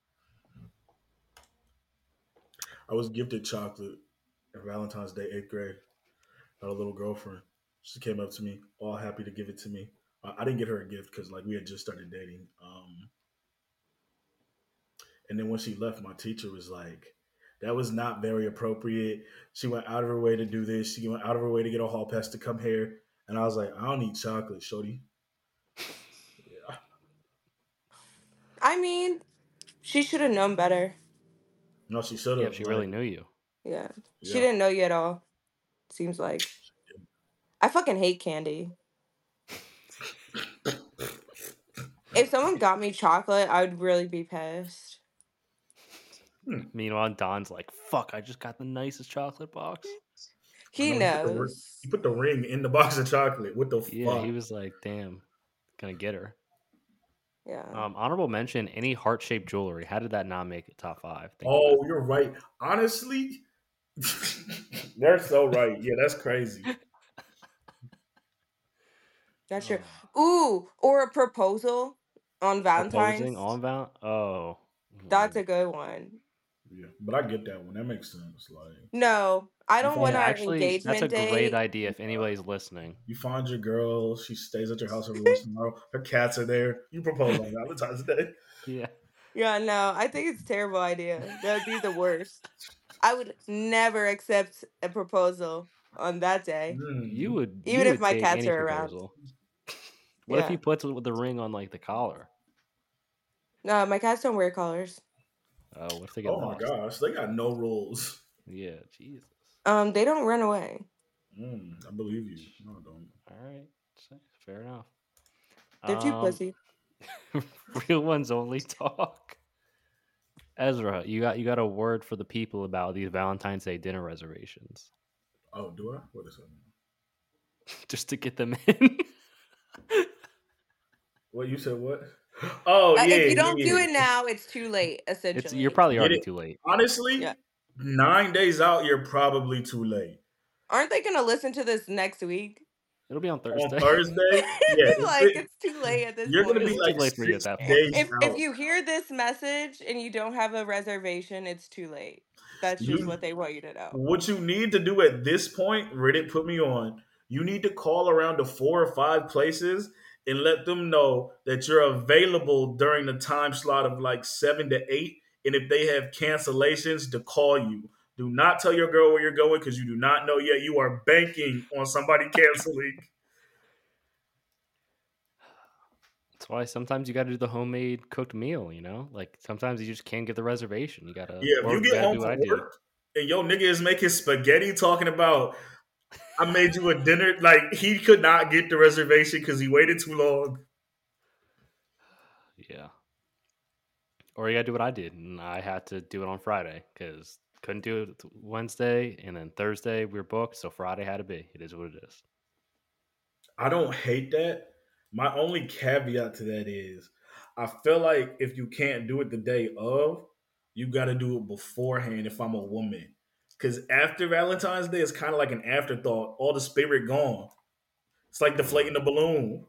I was gifted chocolate at Valentine's Day, 8th grade. I had a little girlfriend. She came up to me, all happy to give it to me. I didn't get her a gift because like we had just started dating. And then when she left, my teacher was like, "That was not very appropriate. She went out of her way to do this. She went out of her way to get a hall pass to come here." And I was like, "I don't need chocolate, shorty." Yeah. I mean, she should have known better. No, she should Yeah, have. if she Like, really knew you. Yeah. She yeah. didn't know you at all. Seems like. I fucking hate candy. If someone got me chocolate, I would really be pissed. Meanwhile, Don's like, "Fuck! I just got the nicest chocolate box." He No, knows. he put the ring in the box of chocolate. What the Yeah, fuck? he was like, "Damn, gonna get her." Yeah. Honorable mention: any heart shaped jewelry. How did that not make it top five? Think Oh, about it. you're right. Honestly, they're so right. Yeah, that's crazy. That's true. Ooh, or a proposal on Proposing Valentine's. on Val. Oh, That's a good one. Yeah, but I get that one. That makes sense. Like No, I you don't find want Yeah, our actually, that's a engagement great date. idea if anybody's listening. you find your girl. She stays at your house every once in a while. Her cats are there. You propose on Valentine's Day. Yeah. Yeah, no, I think it's a terrible idea. That would be the worst. I would never accept a proposal on that day, You Hmm. would even you if would my take cats any are around. proposal. What if he Yeah. puts the ring on like the collar? No, my cats don't wear collars. Oh, what if they get Oh my lost? gosh, they got no rules. Yeah, Jesus. They don't run away. I believe you. No, I don't. All right, fair enough. They're too Um, pussy. real ones only talk. Ezra, you got a word for the people about these Valentine's Day dinner reservations, Oh, do I? What is that? just to get them in. What you said? What? Oh If yeah, you don't do yeah. it now, it's too late. You're Essentially, probably Get already it? too late. yeah. Honestly, 9 days out, you're probably too late. Aren't they gonna listen to this next week? It'll be on On Thursday. Thursday, yeah, Like it's too late at this you're gonna be point. It's too like late for you at six that point. days If out. you hear this message and you don't have a reservation, it's too late. That's just You what they want you to know. what you need to do at this point, Reddit put me on. You need to call around to 4 or 5 places and let them know that you're available during the time slot of like 7 to 8. And if they have cancellations, to call you. Do not tell your girl where you're going because you do not know yet. You are banking on somebody canceling. That's why sometimes you got to do the homemade cooked meal. Like sometimes you just can't get the reservation. You gotta, Yeah, if or you you get gotta home do what from I do. work and your nigga is making spaghetti talking about I made you a dinner, like he could not get the reservation because he waited too long. Yeah. Or you gotta do what I did, and I had to do it on Friday because couldn't do it Wednesday, and then Thursday we were booked, so Friday had to be. It is what it is. I don't hate that. My only caveat to that is I feel like if you can't do it the day of, you got to do it beforehand if I'm a woman. Because after Valentine's Day, it's kind of like an afterthought. All the spirit gone. It's like deflating Mm. the balloon.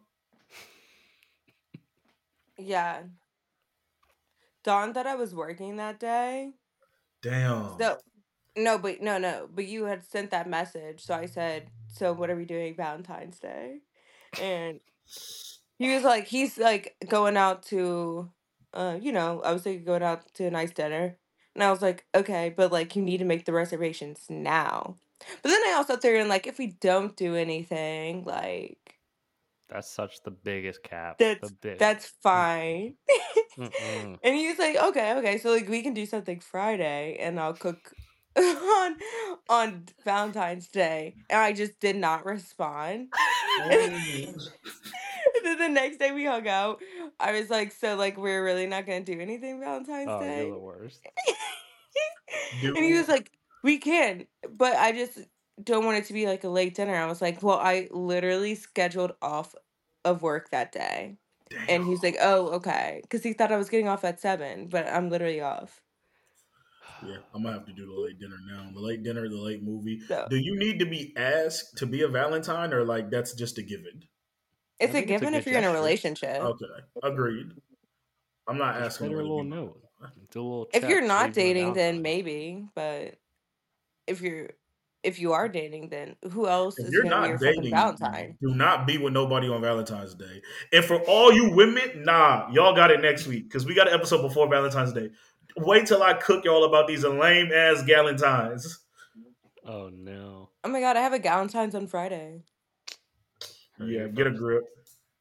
Yeah. Dawn thought I was working that day. Damn. So no, but no. But you had sent that message, so I said, "So what are we doing Valentine's Day?" And he's like going out to, I was like going out to a nice dinner, and I was like, okay, but like you need to make the reservations now. But then I also threw in like if we don't do anything, like That's such the biggest cap. The that's big. that's fine. Mm-mm. And he was like, okay, so like we can do something Friday, and I'll cook on Valentine's Day, and I just did not respond. And Mm. then the next day we hung out. I was like, so like we're really not gonna do anything Valentine's Oh, you're Day? the worst. And he Do was like, we can, but I just don't want it to be like a late dinner. I was like, well, I literally scheduled off of work that day. And damn. he's like, oh, okay. Because he thought I was getting off at 7, but I'm literally off. Yeah, I'm gonna have to do the late dinner now. The late dinner, the late movie. So Do you need to be asked to be a Valentine, or like that's just a given? I it's a think it's a given if good you're in a gesture. relationship. Okay, agreed. I'm not Just asking write her a her to little be my. note. Do a little If you're check. What are not you doing dating, then Valentine's? maybe. But if you're if you are dating, then who else If is you're gonna be your not fucking dating, Valentine? do not be with nobody on Valentine's Day. And for all you women, nah, y'all got it next week because we got an episode before Valentine's Day. Wait till I cook y'all about these lame ass Galentines. Oh no. Oh my god, I have a Galentine's on Friday. Heard it Yeah, here get a first. grip.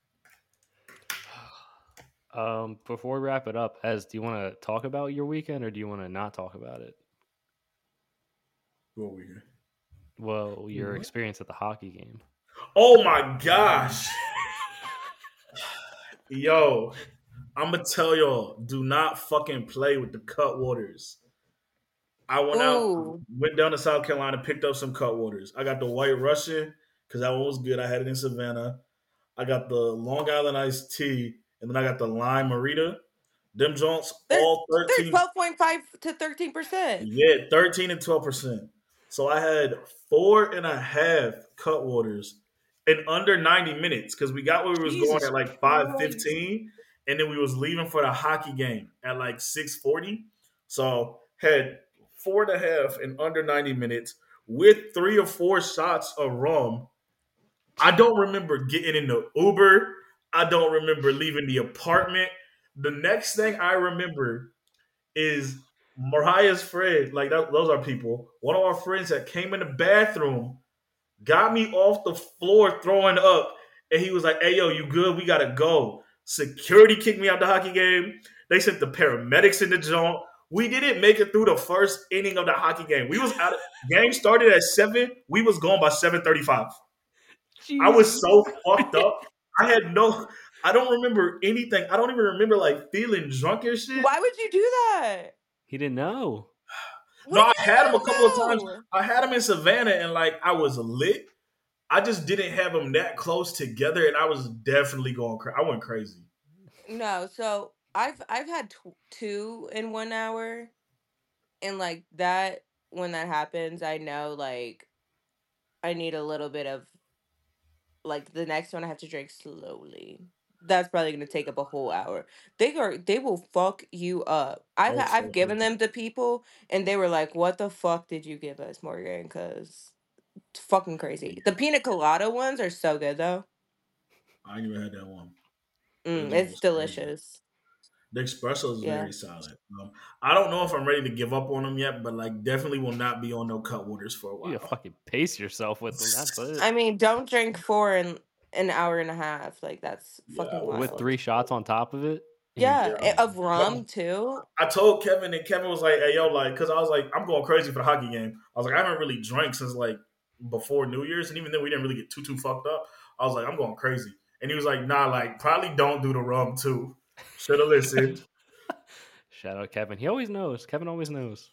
Before we wrap it up, Ez, do you want to talk about your weekend or do you want to not talk about it? What we here? Well, your What? experience at the hockey game. Oh my gosh, yo! I'm gonna tell y'all, do not fucking play with the cut waters. I went out, Ooh. went down to South Carolina, picked up some cut waters. I got the White Russian because that one was good. I had it in Savannah. I got the Long Island iced tea, and then I got the lime marita. Them joints, all They're 13, 12.5 to 13%. yeah, 13 and 12%. So I had 4.5 cut waters in under 90 minutes because we got where we was going Jesus at like Christ. 5:15, and then we was leaving for the hockey game at like 6:40. So had 4.5 in under 90 minutes with 3 or 4 shots of rum. I don't remember getting in the Uber. I don't remember leaving the apartment. The next thing I remember is Mariah's friend. Like those are people. One of our friends that came in the bathroom got me off the floor throwing up, and he was like, "Hey, yo, you good? We gotta go." Security kicked me out the hockey game. They sent the paramedics in the joint. We didn't make it through the first inning of the hockey game. We was out. Game started at 7. We was gone by 7:35. I was Jesus. so fucked up. I had no. I don't remember anything. I don't even remember like feeling drunk and shit. Why would you do that? He didn't know. No, What I do had him a couple of you times. know? I had him in Savannah, and like I was lit. I just didn't have them that close together, and I was definitely going crazy. I went crazy. No, so I've had two in 1 hour, and like that when that happens, I know like I need a little bit of like the next one I have to drink slowly. That's probably gonna take up a whole hour. They will fuck you up. I was I've so given crazy. them to people and they were like, "What the fuck did you give us, Morgan?" Because it's fucking crazy. The pina colada ones are so good though. I ain't even had that one. That joint It's was crazy. delicious. The espresso is Yeah. very solid. I don't know if I'm ready to give up on them yet, but like definitely will not be on no cut waters for a You need to while. fucking pace yourself with them. That's it. I mean, don't drink four in an hour and a half. Like that's Yeah, I fucking would With fuck. wild. 3 shots on top of it. Yeah, Yeah, of but rum too. I told Kevin, and Kevin was like, "Hey, yo, like," because I was like, "I'm going crazy for the hockey game." I was like, "I haven't really drank since like before New Year's, and even then we didn't really get too fucked up." I was like, "I'm going crazy," and he was like, "Nah, like probably don't do the rum too." Should have listened. Shout out Kevin. He always knows. Kevin always knows.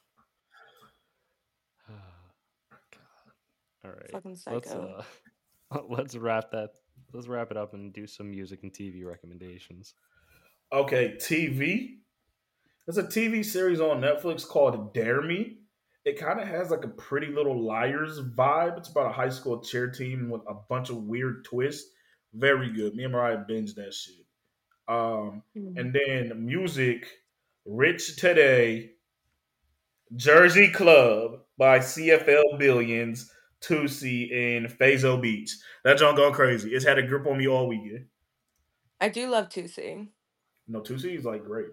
All right. Fucking Let's psycho. let's wrap that. Let's wrap it up and do some music and TV recommendations. Okay, TV. There's a TV series on Netflix called Dare Me. It kind of has like a Pretty Little Liars vibe. It's about a high school cheer team with a bunch of weird twists. Very good. Me and Mariah binged that shit. Um, Mm. and then music, Rich Today, Jersey Club by CFL Billions, Tusi, and Fazo Beach. That junk gone crazy. It's had a grip on me all weekend. I do love to sing. No, Tusi is like great.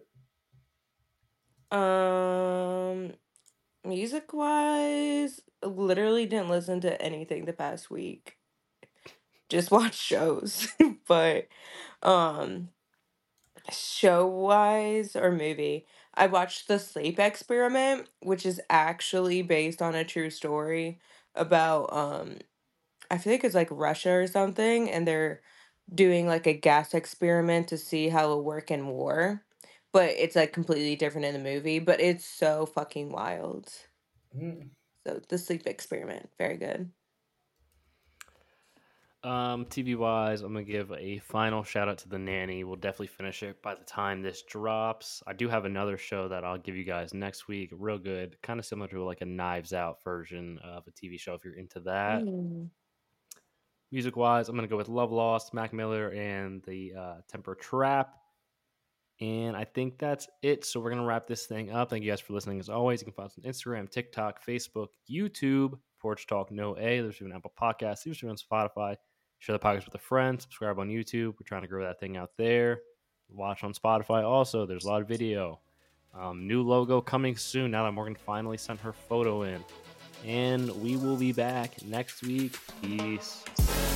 Um, music wise, literally didn't listen to anything the past week. Just watch shows. But um show wise or movie, I watched The Sleep Experiment, which is actually based on a true story about I think it's like Russia or something, and they're doing like a gas experiment to see how it'll work in war. But it's like completely different in the movie, but it's so fucking wild. Mm. So The Sleep Experiment, very good. TV wise, I'm gonna give a final shout out to The Nanny. We'll definitely finish it by the time this drops. I do have another show that I'll give you guys next week. Real good, kind of similar to like a Knives Out version of a TV show if you're into that. Mm. Music wise, I'm gonna go with Love Lost, Mac Miller, and the Temper Trap. And I think that's it. So we're going to wrap this thing up. Thank you guys for listening. As always, you can find us on Instagram, TikTok, Facebook, YouTube, Porch Talk No A. There's even Apple Podcasts. There's even on Spotify. Share the podcast with a friend. Subscribe on YouTube. We're trying to grow that thing out there. Watch on Spotify also. There's a lot of video. New logo coming soon now that Morgan finally sent her photo in. And we will be back next week. Peace.